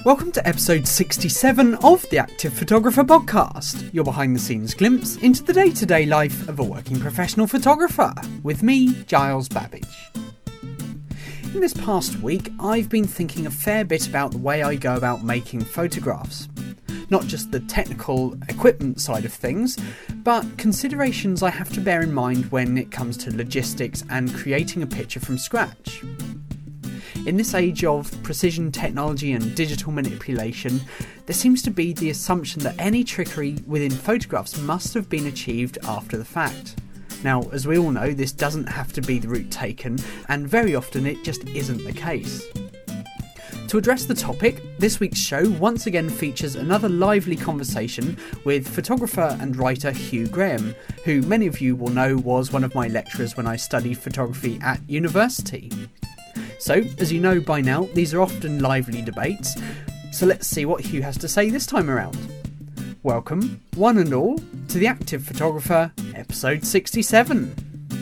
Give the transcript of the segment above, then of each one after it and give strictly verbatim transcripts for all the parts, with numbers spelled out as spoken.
Welcome to episode sixty-seven of the Active Photographer Podcast, your behind-the-scenes glimpse into the day-to-day life of a working professional photographer, with me, Giles Babbage. In this past week, I've been thinking a fair bit about the way I go about making photographs. Not just the technical equipment side of things, but considerations I have to bear in mind when it comes to logistics and creating a picture from scratch. In this age of precision technology and digital manipulation, there seems to be the assumption that any trickery within photographs must have been achieved after the fact. Now, as we all know, this doesn't have to be the route taken, and very often it just isn't the case. To address the topic, this week's show once again features another lively conversation with photographer and writer Hugh Graham, who many of you will know was one of my lecturers when I studied photography at university. So, as you know by now, these are often lively debates, so let's see what Hugh has to say this time around. Welcome, one and all, to The Active Photographer, episode sixty-seven.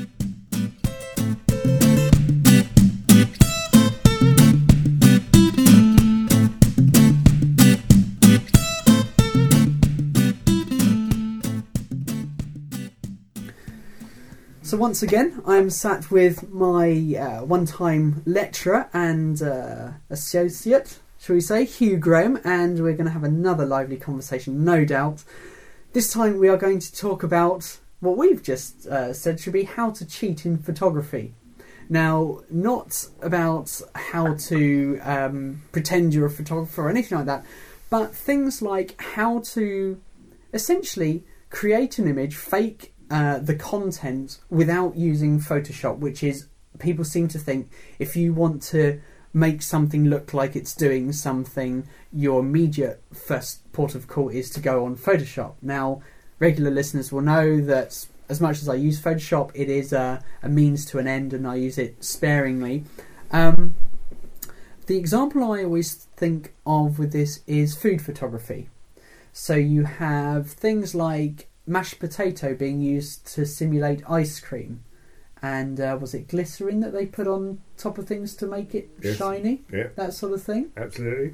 So once again, I'm sat with my uh, one-time lecturer and uh, associate, shall we say, Hugh Graham, and we're going to have another lively conversation, no doubt. This time we are going to talk about what we've just uh, said should be how to cheat in photography. Now, not about how to um, pretend you're a photographer or anything like that, but things like how to essentially create an image, fake Uh, the content without using Photoshop, which is, people seem to think if you want to make something look like it's doing something, your immediate first port of call is to go on Photoshop. Now, regular listeners will know that as much as I use Photoshop, it is a, a means to an end and I use it sparingly. Um, the example I always think of with this is food photography. So you have things like mashed potato being used to simulate ice cream, and uh, was it glycerin that they put on top of things to make it yes. shiny? Yeah. That sort of thing. Absolutely.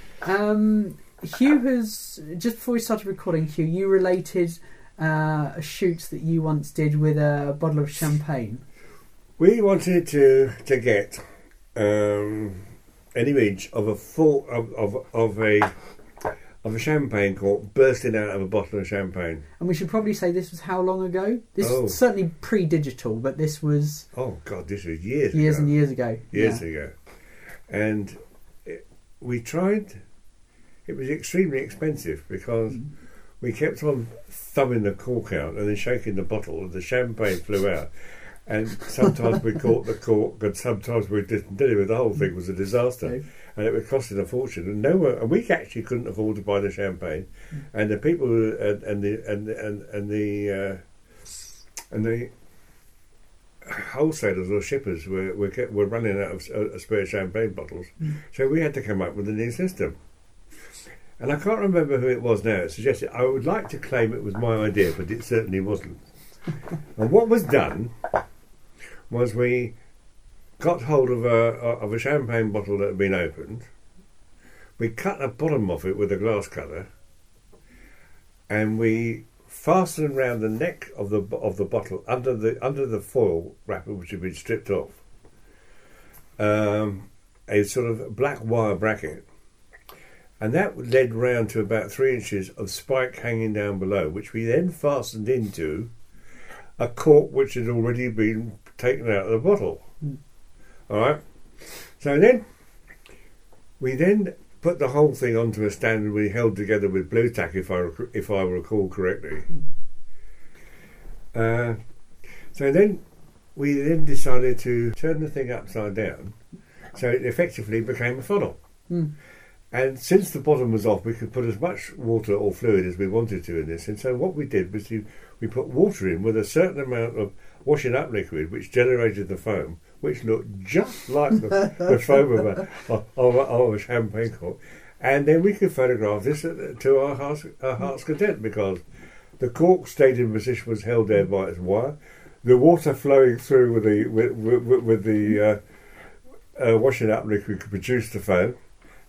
Um, Hugh has, just before we started recording, Hugh, you related uh, a shoot that you once did with a bottle of champagne. We wanted to to get um, an image of a full of of, of a of a champagne cork bursting out of a bottle of champagne. And we should probably say this was how long ago? This oh. is certainly pre-digital, but this was... Oh, God, this was years, years ago. and years ago. Years yeah. ago. And it, we tried... It was extremely expensive because mm. we kept on thumbing the cork out and then shaking the bottle and the champagne flew out. And sometimes we caught the cork and sometimes we didn't deliver. The whole thing was a disaster. Okay. And it was costing a fortune, and no one, and we actually couldn't afford to buy the champagne, mm. and the people and, and the and and and the uh, and the wholesalers or shippers were were, kept, were running out of uh, spare champagne bottles, mm. so we had to come up with a new system. And I can't remember who it was now. It suggested, I would like to claim it was my idea, but it certainly wasn't. And what was done was we got hold of a of a champagne bottle that had been opened. We cut the bottom off it with a glass cutter, and we fastened around the neck of the of the bottle under the under the foil wrapper, which had been stripped off, um, a sort of black wire bracket, and that led round to about three inches of spike hanging down below, which we then fastened into a cork which had already been taken out of the bottle. Mm. All right. So then we then put the whole thing onto a stand and we held together with blue tack, if I rec- if I recall correctly. Uh, so then we then decided to turn the thing upside down, so it effectively became a funnel. Mm. And since the bottom was off, we could put as much water or fluid as we wanted to in this. And so what we did was we, we put water in with a certain amount of washing up liquid, which generated the foam, which looked just like the, the foam of a, of, a, of a champagne cork. And then we could photograph this to our heart's, our heart's content, because the cork stayed in position, was held there by its wire. The water flowing through with the with, with, with the uh, uh, washing up liquid could produce the foam.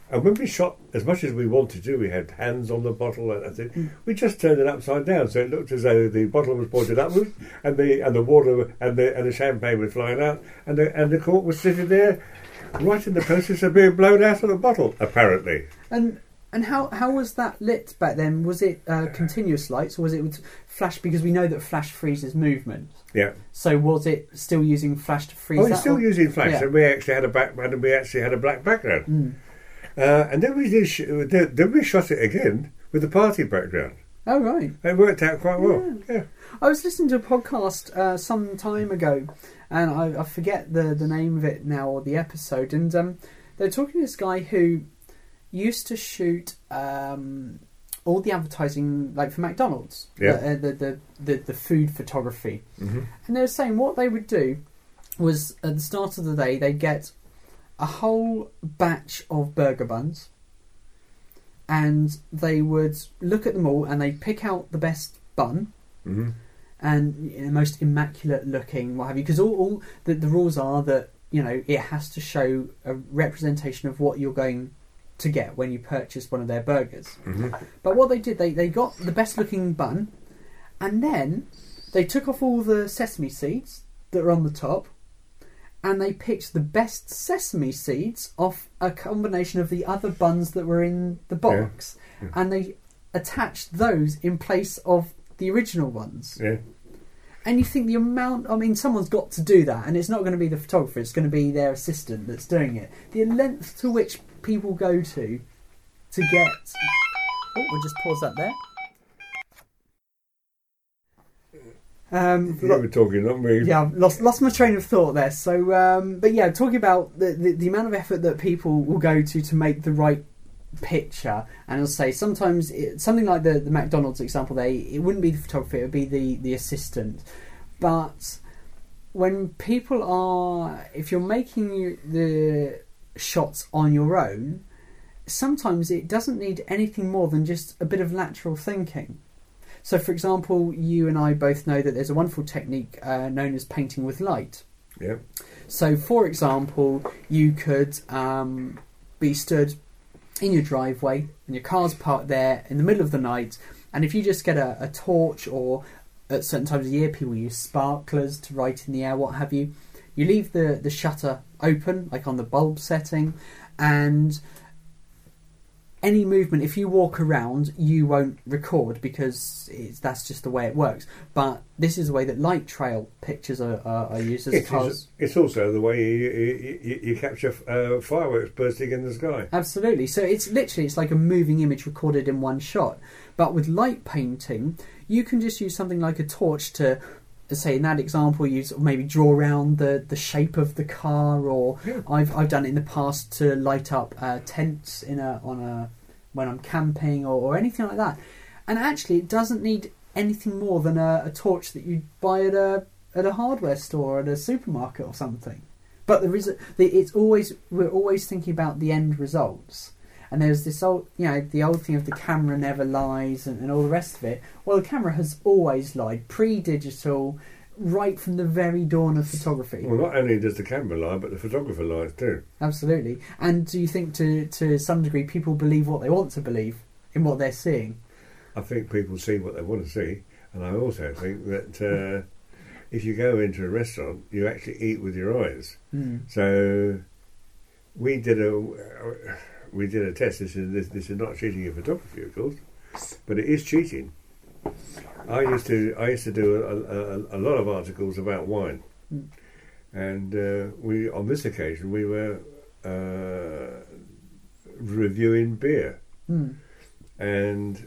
And when we shot as much as we wanted to, we had hands on the bottle and everything. Mm. We just turned it upside down, so it looked as though the bottle was pointed upwards, and the and the water and the and the champagne was flying out, and the and the cork was sitting there, right in the process of being blown out of the bottle, apparently. And and how how was that lit back then? Was it uh, continuous lights, or was it with flash? Because we know that flash freezes movement. Yeah. So was it still using flash to freeze? Oh, that it's still or? using flash, Yeah. and we actually had a back and we actually had a black background. Mm. Uh, and then we did sh- then then we shot it again with the party background. Oh right. It worked out quite well. Yeah. Yeah. I was listening to a podcast uh, some time ago, and I, I forget the, the name of it now or the episode, and um, they're talking to this guy who used to shoot um, all the advertising, like for McDonald's, Yeah. the, uh, the, the, the the food photography, Mm-hmm. and they were saying what they would do was at the start of the day they'd get a whole batch of burger buns, and they would look at them all and they'd pick out the best bun. Mm-hmm. And you know, most immaculate looking, what have you? Because all, all the, the rules are that you know it has to show a representation of what you're going to get when you purchase one of their burgers. Mm-hmm. But what they did, they they got the best looking bun, and then they took off all the sesame seeds that are on the top, and they picked the best sesame seeds off a combination of the other buns that were in the box, Yeah. Yeah. and they attached those in place of the original ones. Yeah. And you think the amount, I mean, someone's got to do that, and it's not going to be the photographer, it's going to be their assistant that's doing it. The length to which people go to to get... Oh, we'll just pause that there. Um, We were talking, not me. yeah, I've lost lost my train of thought there. So, um, but yeah, talking about the, the the amount of effort that people will go to to make the right picture, and I'll say sometimes it, something like the the McDonald's example, they it wouldn't be the photographer, it would be the the assistant. But when people are, if you're making the shots on your own, sometimes it doesn't need anything more than just a bit of lateral thinking. So, for example, you and I both know that there's a wonderful technique uh, known as painting with light. Yeah. So, for example, you could um, be stood in your driveway and your car's parked there in the middle of the night, and if you just get a, a torch, or at certain times of the year people use sparklers to write in the air, what have you, you leave the, the shutter open, like on the bulb setting, and any movement, if you walk around, you won't record because it's, that's just the way it works. But this is the way that light trail pictures are, are, are used as It cars. is, it's also the way you, you, you, you capture uh, fireworks bursting in the sky. Absolutely. So it's literally, it's like a moving image recorded in one shot. But with light painting, you can just use something like a torch to, say in that example, you sort of maybe draw around the, the shape of the car, or Yeah. I've I've done it in the past to light up uh, tents in a on a when I'm camping, or, or anything like that. And actually, it doesn't need anything more than a, a torch that you buy at a at a hardware store, at a supermarket or something. But there is a, the, it's always we're always thinking about the end results. And there's this old, you know, the old thing of the camera never lies, and, and all the rest of it. Well, the camera has always lied, pre-digital, right from the very dawn of photography. Well, not only does the camera lie, but the photographer lies too. Absolutely. And do you think, to to some degree, people believe what they want to believe in what they're seeing? I think people see what they want to see, and I also think that uh, if you go into a restaurant, you actually eat with your eyes. Mm. So we did a uh, we did a test. This is this, this is not cheating in photography, of course, but it is cheating. I used to I used to do a, a, a lot of articles about wine, Mm. and uh, we on this occasion we were uh, reviewing beer, Mm. and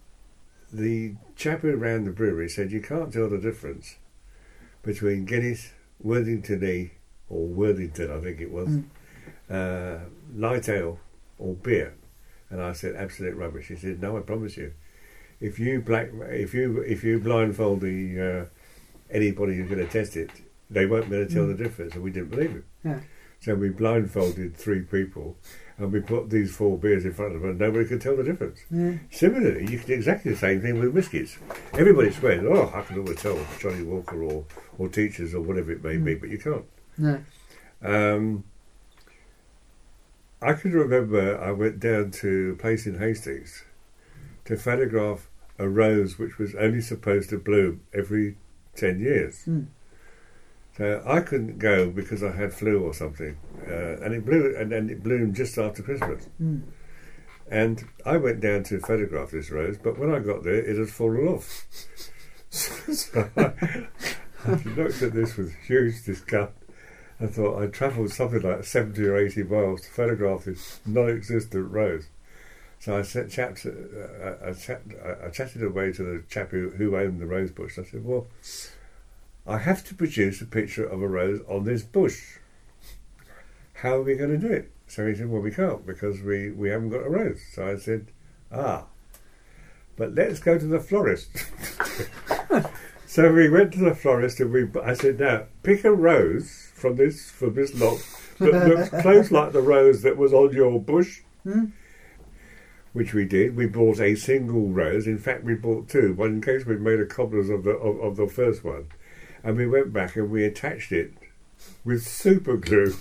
the chap who ran the brewery said you can't tell the difference between Guinness, Worthington E, or Worthington I think it was, Mm. uh, light ale or beer. And I said absolute rubbish. He said no, I promise you, if you black if you if you blindfold the uh, anybody who's going to test it, they won't be able to tell Mm. the difference. And we didn't believe him. Yeah. So we blindfolded three people, and we put these four beers in front of them, and nobody could tell the difference. Yeah. Similarly, you can do exactly the same thing with whiskies. Everybody swears, oh, I can always tell Johnny Walker or, or Teachers or whatever it may Mm. be, but you can't. No. Um, I can remember I went down to a place in Hastings to photograph a rose which was only supposed to bloom every ten years. Mm. So I couldn't go because I had flu or something, uh, and it blew, and then it bloomed just after Christmas. Mm. And I went down to photograph this rose, but when I got there, it had fallen off. So I, I looked at this with huge disgust. I thought I'd travelled something like seventy or eighty miles to photograph this non-existent rose. So I said, chaps, uh, I, I, chat, I, I chatted away to the chap who, who owned the rose bush. I said, well, I have to produce a picture of a rose on this bush. How are we going to do it? So he said, well, we can't because we, we haven't got a rose. So I said, ah, but let's go to the florist. So we went to the florist and we. I said, now, pick a rose from this from this lot that looks close like the rose that was on your bush. Hmm? Which we did. We bought a single rose. In fact, we bought two. One in case we made a cobblers of the of, of the first one. And we went back and we attached it with super glue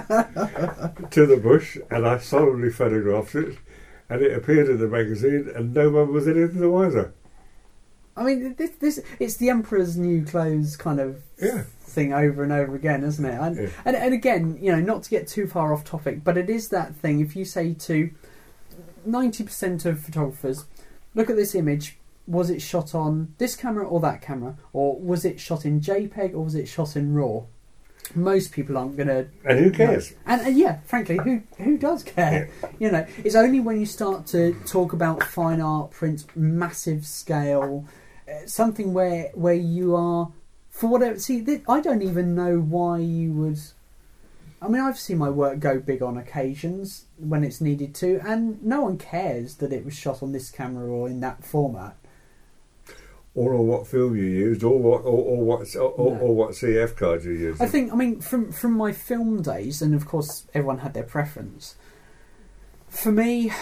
to the bush, and I solemnly photographed it, and it appeared in the magazine, and no one was anything the wiser. I mean, this, this it's the Emperor's New Clothes kind of Yeah. thing over and over again, isn't it? And, Yeah. and and again, you know, not to get too far off topic, but it is that thing. If you say to ninety percent of photographers, look at this image, was it shot on this camera or that camera? Or was it shot in JPEG or was it shot in RAW? Most people aren't going to... And who cares? And, and yeah, frankly, who who does care? Yeah. You know, it's only when you start to talk about fine art, print, massive scale, uh, something where where you are, for whatever... See, th- I don't even know why you would... I mean, I've seen my work go big on occasions when it's needed to, and no one cares that it was shot on this camera or in that format. Or on what film you used, or what, or, or what, or, or, No. or what C F card you used. I think, I mean, from from my film days, and of course everyone had their preference. For me,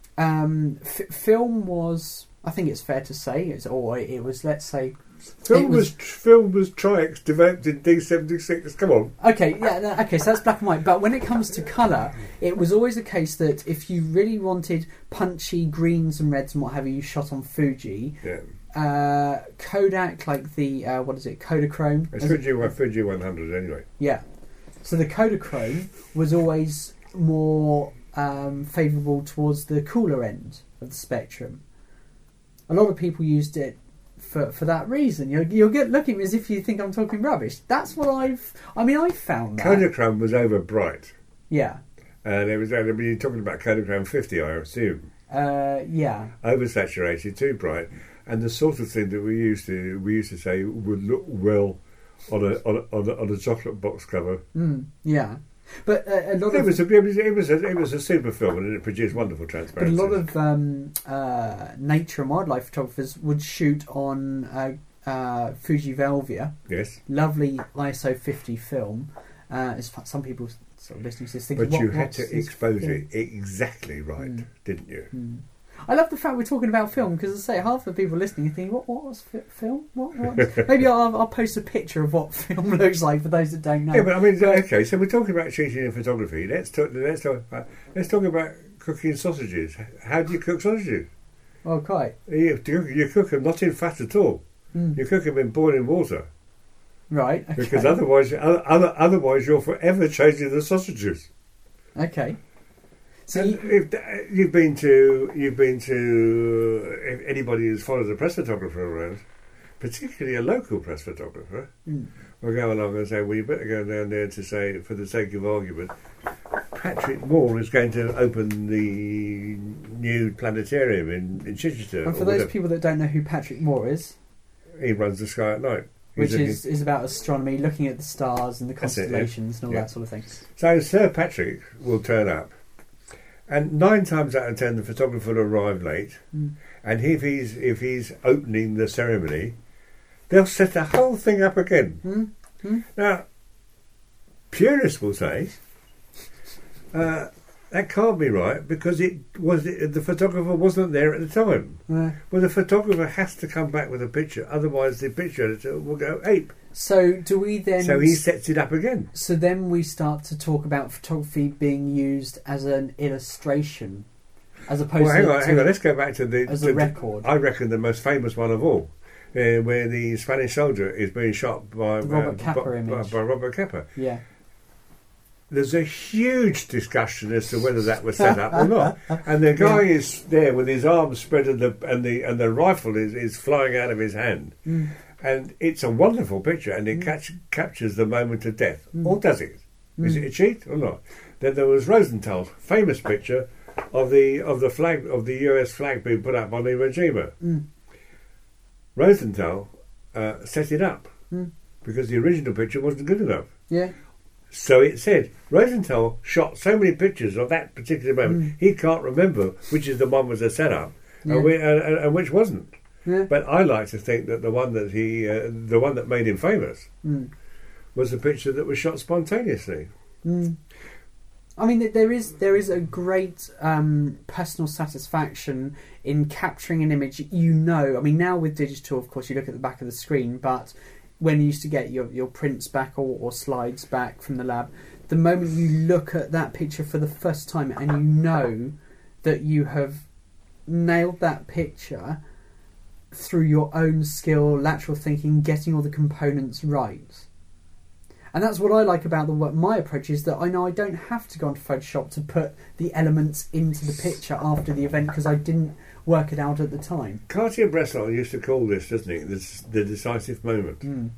um, f- film was, I think it's fair to say, it's, or it was, let's say... Film it was, was- film was Tri-X developed in D seventy-six. Come on. Okay, yeah, no, okay, so that's black and white. But when it comes to colour, it was always the case that if you really wanted punchy greens and reds and what have you, you shot on Fuji. Yeah. Uh, Kodak, like the, uh, what is it, Kodachrome? It's Is it- Fuji, one- Fuji one hundred anyway. Yeah. So the Kodachrome was always more um, favourable towards the cooler end of the spectrum. A lot of people used it for for that reason. You'll, you'll get looking at me as if you think I'm talking rubbish. That's what I've... I mean, I've found that. Kodachrome was over bright. Yeah. And it was, I mean, you're talking about Kodachrome fifty, I assume. Uh, yeah. Oversaturated, too bright. And the sort of thing that we used to we used to say would look well on a on a, on a, on a chocolate box cover. Mm, yeah. But uh, a lot It of... was a, it was it was a, it was a super film, and it produced wonderful But a transparency. lot of um, uh, nature and wildlife photographers would shoot on uh, uh, Fuji Velvia. Yes, Lovely I S O fifty film. Uh, it's fun- some people sort of listening to this thinking, but what, you had what's to this expose film? it exactly right, Mm. didn't you? Mm. I love the fact we're talking about film because, as I say, half the people listening are thinking, what, what was fi- film? What, what? Maybe I'll, I'll post a picture of what film looks like for those that don't know. Yeah, but I mean, okay. So we're talking about shooting in photography. Let's talk. Let's talk. About, let's talk about cooking sausages. How do you cook sausages? Oh, quite. You, you, you cook them not in fat at all. Mm. You cook them in boiling water. Right, okay. Because otherwise, other, otherwise you're forever changing the sausages. Okay. So And you, if you've been to, you've been to, if anybody who's followed a press photographer around, particularly a local press photographer, mm, will go along and say, well, you better go down there to say, for the sake of argument, Patrick Moore is going to open the new planetarium in, in Chichester. and for or those whatever. people that don't know who Patrick Moore is, He runs the sky at night. which He's is, is about astronomy, looking at the stars and the That's it, yeah. constellations and all Yeah. that sort of thing. So Sir Patrick will turn up, and nine times out of ten the photographer will arrive late. Mm. And if he's if he's opening the ceremony, they'll set the whole thing up again. Mm? Mm? Now, purists will say uh, that can't be right because it was the photographer wasn't there at the time. Uh, Well, the photographer has to come back with a picture, otherwise the picture editor will go ape. So do we then... So he sets it up again. So then we start to talk about photography being used as an illustration, as opposed well, hang to... on, hang on, let's go back to the... As to a record. The, I reckon the most famous one of all, uh, where the Spanish soldier is being shot by... The Robert uh, Capa by, image. By, by Robert Capa. Yeah. There's a huge discussion as to whether that was set up or not, and the guy yeah. is there with his arms spread and the and the and the rifle is, is flying out of his hand, mm. and it's a wonderful picture, and it mm. catch, captures the moment of death. Mm. Or does it? Mm. Is it a cheat or not? Then there was Rosenthal's famous picture of the of the flag of the U S flag being put up on Iwo Jima. Mm. Rosenthal uh, set it up mm. because the original picture wasn't good enough. Yeah. So it said, Rosenthal shot so many pictures of that particular moment, mm. he can't remember which is the one was a setup yeah. and, we, and, and which wasn't. Yeah. But I like to think that the one that he, uh, the one that made him famous, mm. was the picture that was shot spontaneously. Mm. I mean, there is there is a great um, personal satisfaction in capturing an image. You know, I mean, now with digital, of course, you look at the back of the screen, but when you used to get your, your prints back or, or slides back from the lab, the moment you look at that picture for the first time and you know that you have nailed that picture through your own skill, lateral thinking, getting all the components right. And that's what I like about the work. My approach is that I know I don't have to go onto Photoshop to put the elements into the picture after the event because I didn't work it out at the time. Cartier-Bresson used to call this, doesn't he, this, the decisive moment. Mm.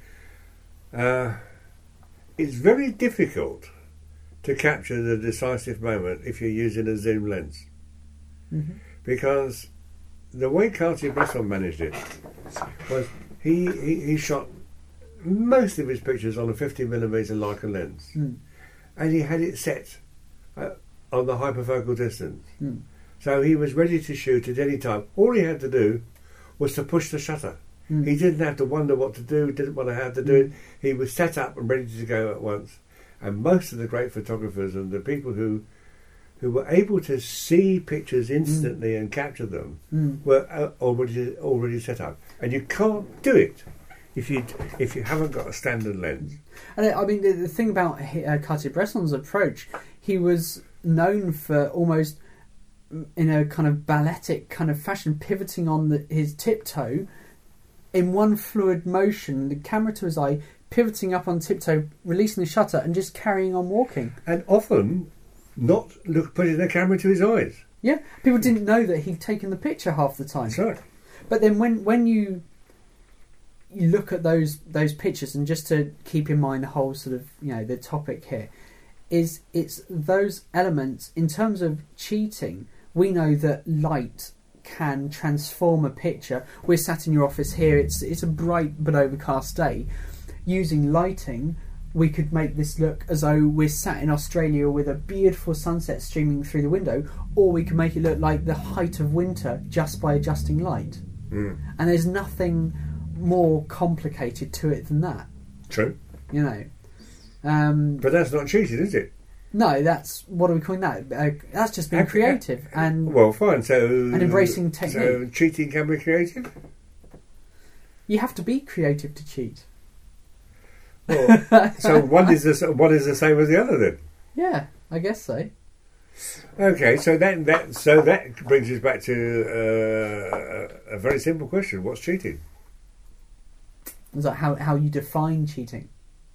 Uh, it's very difficult to capture the decisive moment if you're using a zoom lens. Mm-hmm. Because the way Cartier-Bresson managed it was he, he, he shot most of his pictures on a fifty millimeter Leica lens. Mm. And he had it set uh, on the hyperfocal distance. Mm. So he was ready to shoot at any time. All he had to do was to push the shutter. Mm. He didn't have to wonder what to do, didn't want to have to do mm. it. He was set up and ready to go at once. And most of the great photographers and the people who who were able to see pictures instantly mm. and capture them mm. were uh, already already set up. And you can't do it if you if you haven't got a standard lens. And I mean, the, the thing about uh, Cartier-Bresson's approach, he was known for almost, in a kind of balletic kind of fashion, pivoting on the, his tiptoe in one fluid motion, the camera to his eye, pivoting up on tiptoe, releasing the shutter, and just carrying on walking. And often not look putting the camera to his eyes. Yeah, people didn't know that he'd taken the picture half the time. That's right. But then when when you you look at those those pictures, and just to keep in mind the whole sort of, you know, the topic here is it's those elements in terms of cheating. We know that light can transform a picture. We're sat in your office here. It's it's a bright but overcast day. Using lighting, we could make this look as though we're sat in Australia with a beautiful sunset streaming through the window, or we can make it look like the height of winter just by adjusting light. Mm. And there's nothing more complicated to it than that. True. You know. Um, but that's not cheating, is it? No, that's, what are we calling that? Uh, that's just being creative and well, fine. So and embracing technique. So cheating can be creative. You have to be creative to cheat. Well, so one is the one is the same as the other, then. Yeah, I guess so. Okay, so that that so that brings us back to uh, a very simple question: what's cheating? Is that how how you define cheating?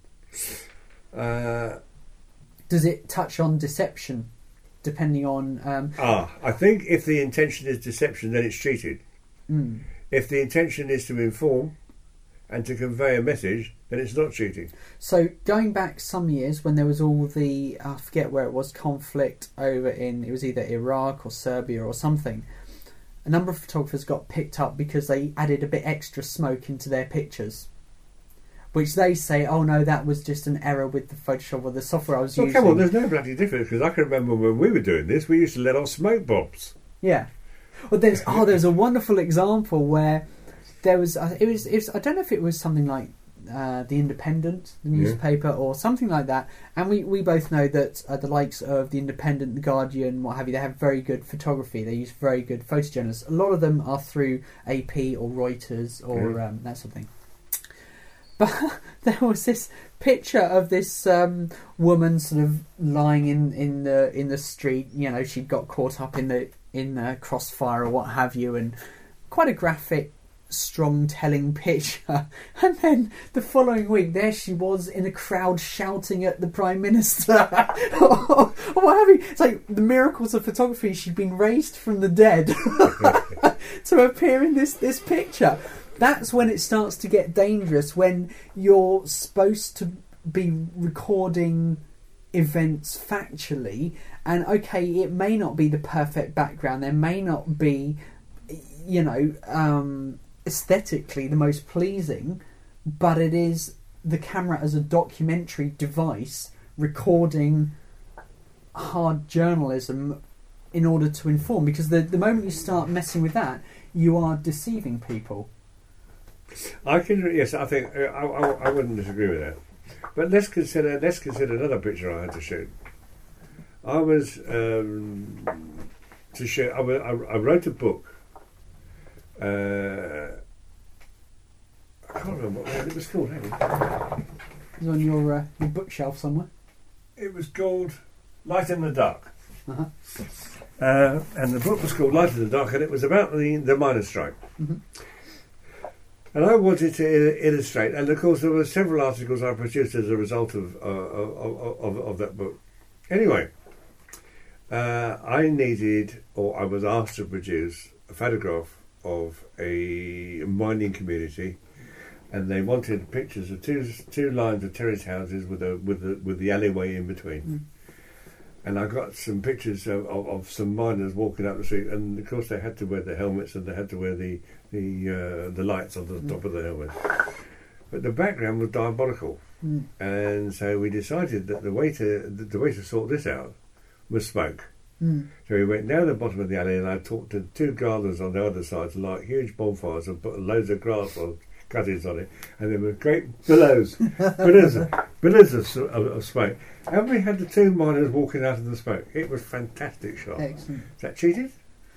Uh, Does it touch on deception, depending on? Um, ah, I think if the intention is deception, then it's cheating. Mm. If the intention is to inform and to convey a message, then it's not cheating. So going back some years when there was all the, I forget where it was, conflict over in, it was either Iraq or Serbia or something, a number of photographers got picked up because they added a bit extra smoke into their pictures, which they say, oh no, that was just an error with the Photoshop or the software I was well, using. Come on, there's no bloody difference, because I can remember when we were doing this, we used to let off smoke bombs. Yeah. Well, there's oh, there's a wonderful example where there was, it was, it was I don't know if it was something like uh, The Independent, the newspaper, yeah. or something like that. And we, we both know that uh, the likes of The Independent, The Guardian, what have you, they have very good photography. They use very good photojournalists. A lot of them are through A P or Reuters or yeah. um, that sort of thing. But there was this picture of this um, woman sort of lying in, in the in the street. You know, she'd got caught up in the in the crossfire or what have you, and quite a graphic, strong telling picture. And then the following week, there she was in a crowd shouting at the Prime Minister or, or what have you. It's like the miracles of photography. She'd been raised from the dead to appear in this this picture. That's when it starts to get dangerous, when you're supposed to be recording events factually, and okay, it may not be the perfect background, there may not be, you know, um, aesthetically the most pleasing, but it is the camera as a documentary device recording hard journalism in order to inform, because the, the moment you start messing with that, you are deceiving people. I can, yes, I think I, I, I wouldn't disagree with that. But let's consider let's consider another picture I had to shoot. I was um, to shoot. I, was, I, I wrote a book. Uh, I can't remember what it was called. Hang on. It's on your uh, your bookshelf somewhere. It was called Light in the Dark. Uh-huh. Uh, and the book was called Light in the Dark, and it was about the the miners' strike. Mm-hmm. And I wanted to il- illustrate, and of course there were several articles I produced as a result of uh, of, of, of that book. Anyway, uh, I needed, or I was asked to produce a photograph of a mining community, and they wanted pictures of two two lines of terrace houses with a with the with the alleyway in between. Mm. And I got some pictures of, of, of some miners walking up the street, and of course they had to wear the helmets and they had to wear the the uh, the lights on the mm. top of the helmet. But the background was diabolical, mm. and so we decided that the way to the, the way to sort this out was smoke. Mm. So we went down the bottom of the alley, and I talked to two gardeners on the other side to light huge bonfires and put loads of grass on, cuttings on it, and there were great billows, billows, of, billows of, of, of smoke. And we had the two miners walking out of the smoke. It was fantastic shot. Excellent. Is that cheated?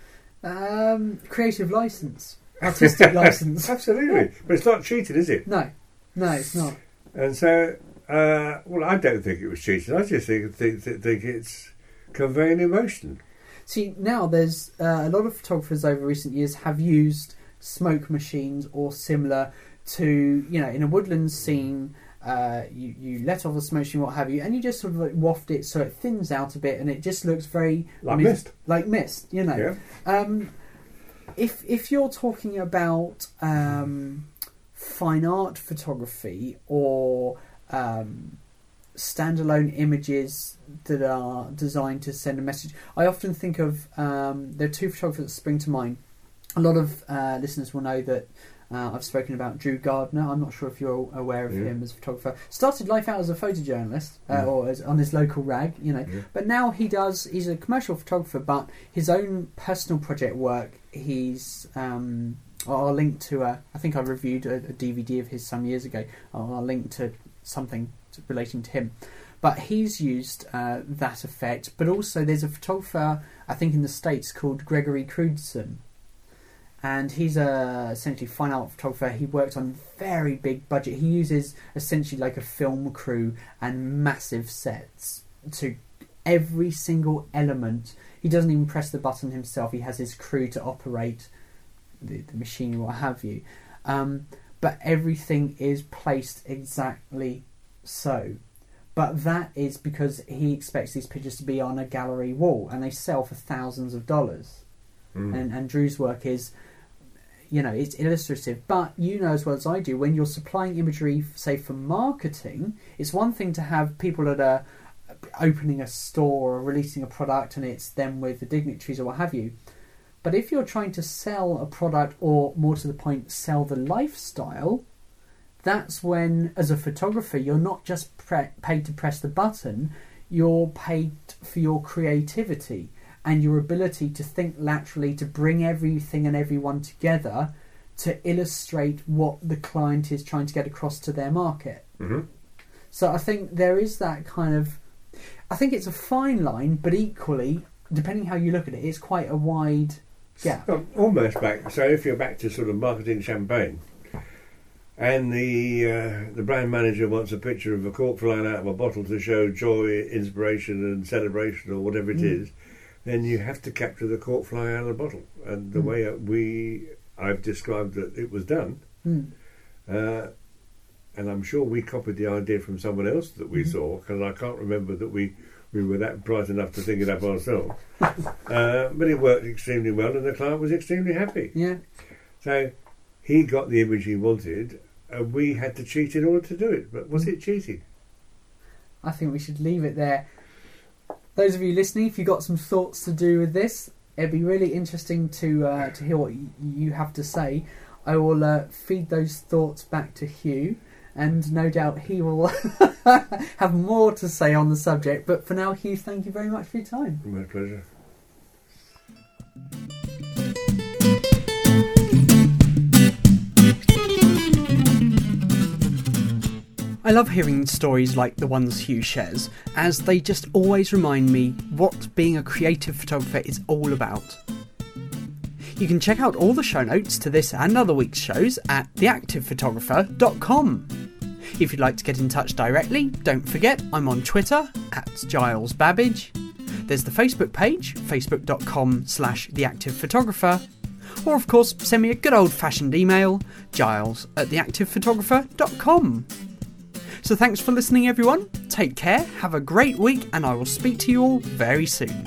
Um, creative license, artistic license. Absolutely, but it's not cheated, is it? No, no, it's not. And so, uh, well, I don't think it was cheated. I just think think, think it's conveying emotion. See, now there's uh, a lot of photographers over recent years have used smoke machines or similar to, you know, in a woodland scene, uh, you, you let off a smoke machine, what have you, and you just sort of like waft it so it thins out a bit and it just looks very... Like mist. Like mist, you know. Yeah. Um, if, if you're talking about um, fine art photography or um, standalone images that are designed to send a message, I often think of... Um, there are two photographers that spring to mind. A lot of uh, listeners will know that uh, I've spoken about Drew Gardner. I'm not sure if you're aware of yeah. him as a photographer. Started life out as a photojournalist, uh, yeah. or as, on his local rag, you know. Yeah. But now he does. He's a commercial photographer, but his own personal project work. He's. Um, I'll link to a. I think I reviewed a, a D V D of his some years ago. I'll, I'll link to something relating to him. But he's used uh, that effect. But also, there's a photographer I think in the States called Gregory Crewdson. And he's a essentially fine art photographer. He worked on very big budget. He uses essentially like a film crew and massive sets to every single element. He doesn't even press the button himself. He has his crew to operate the, the machine or what have you. Um, but everything is placed exactly so. But that is because he expects these pictures to be on a gallery wall, and they sell for thousands of dollars. Mm. And, and Drew's work is... You know, it's illustrative, but you know as well as I do, when you're supplying imagery, say for marketing, it's one thing to have people that are opening a store or releasing a product and it's them with the dignitaries or what have you. But if you're trying to sell a product, or more to the point, sell the lifestyle, that's when, as a photographer, you're not just pre- paid to press the button, you're paid for your creativity and your ability to think laterally, to bring everything and everyone together to illustrate what the client is trying to get across to their market. Mm-hmm. So I think there is that kind of... I think it's a fine line, but equally, depending how you look at it, it's quite a wide gap. Well, almost back. So if you're back to sort of marketing champagne, and the uh, the brand manager wants a picture of a cork flying out of a bottle to show joy, inspiration and celebration or whatever it mm. is, then you have to capture the cork flying out of the bottle. And the mm. way we I've described that it was done, mm. uh, and I'm sure we copied the idea from someone else that we mm-hmm. saw, because I can't remember that we, we were that bright enough to think it up ourselves. uh, but it worked extremely well and the client was extremely happy. Yeah. So he got the image he wanted, and we had to cheat in order to do it. But was it cheating? I think we should leave it there. Those of you listening, if you've got some thoughts to do with this, it'd be really interesting to uh, to hear what y- you have to say. I will uh, feed those thoughts back to Hugh, and no doubt he will have more to say on the subject. But for now, Hugh, thank you very much for your time. My pleasure. I love hearing stories like the ones Hugh shares, as they just always remind me what being a creative photographer is all about. You can check out all the show notes to this and other week's shows at the active photographer dot com. If you'd like to get in touch directly, don't forget I'm on Twitter at Giles Babbage. There's the Facebook page, facebook dot com slash the active photographer. Or of course, send me a good old fashioned email, giles at the active photographer dot com. So thanks for listening everyone, take care, have a great week, and I will speak to you all very soon.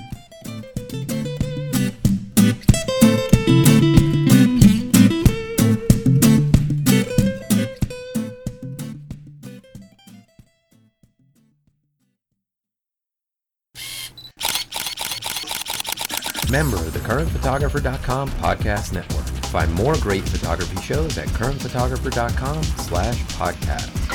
Member of the current photographer dot com podcast network. Find more great photography shows at current photographer dot com slash podcast.